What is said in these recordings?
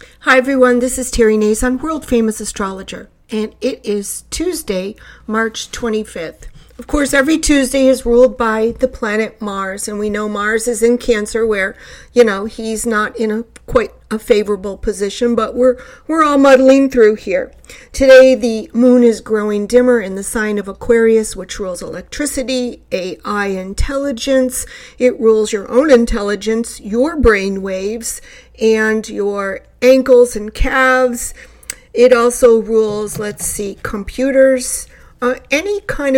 Hi everyone, this is Terry Nazon, world famous astrologer, and it is Tuesday, March 25th. Of course, every Tuesday is ruled by the planet Mars, and we know Mars is in Cancer where, he's not in quite a favorable position, but we're all muddling through here. Today, the moon is growing dimmer in the sign of Aquarius, which rules electricity, AI intelligence. It rules your own intelligence, your brain waves, and your ankles and calves. It also rules, computers, any kind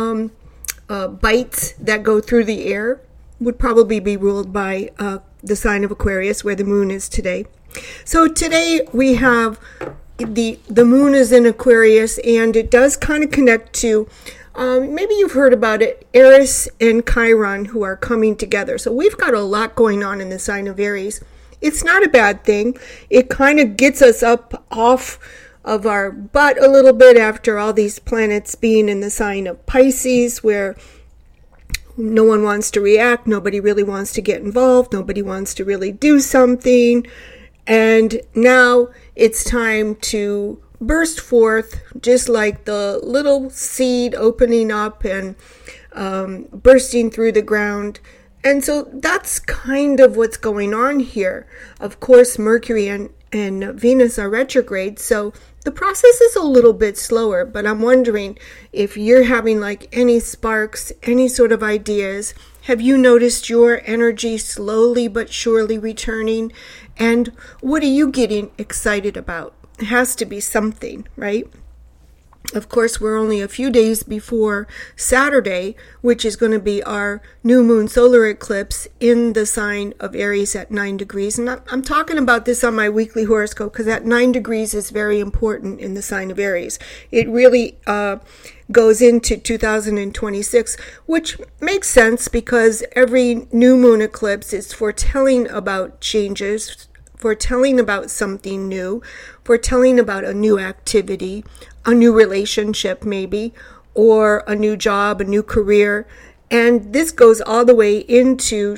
of bites that go through the air would probably be ruled by the sign of Aquarius, where the moon is today. So today we have the moon is in Aquarius, and it does kind of connect to, maybe you've heard about it, Eris and Chiron, who are coming together. So we've got a lot going on in the sign of Aries. It's not a bad thing. It kind of gets us up off of our butt a little bit after all these planets being in the sign of Pisces, where no one wants to react, nobody really wants to get involved, nobody wants to really do something. And now it's time to burst forth, just like the little seed opening up and bursting through the ground. And so that's kind of what's going on here. Of course, Mercury and Venus are retrograde, so the process is a little bit slower, but I'm wondering if you're having any sparks, any sort of ideas. Have you noticed your energy slowly but surely returning? And what are you getting excited about? It has to be something, right? Of course, we're only a few days before Saturday, which is going to be our new moon solar eclipse in the sign of Aries at 9 degrees. And I'm talking about this on my weekly horoscope because at 9 degrees is very important in the sign of Aries. It really goes into 2026, which makes sense because every new moon eclipse is foretelling about changes, foretelling about something new, foretelling about a new activity, a new relationship maybe, or a new job, a new career. And this goes all the way into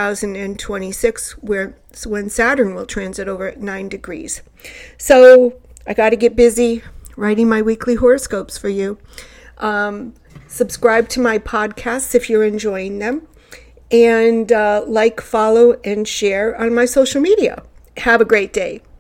2026, when Saturn will transit over at 9 degrees. So I got to get busy writing my weekly horoscopes for you. Subscribe to my podcasts if you're enjoying them. And follow, and share on my social media. Have a great day.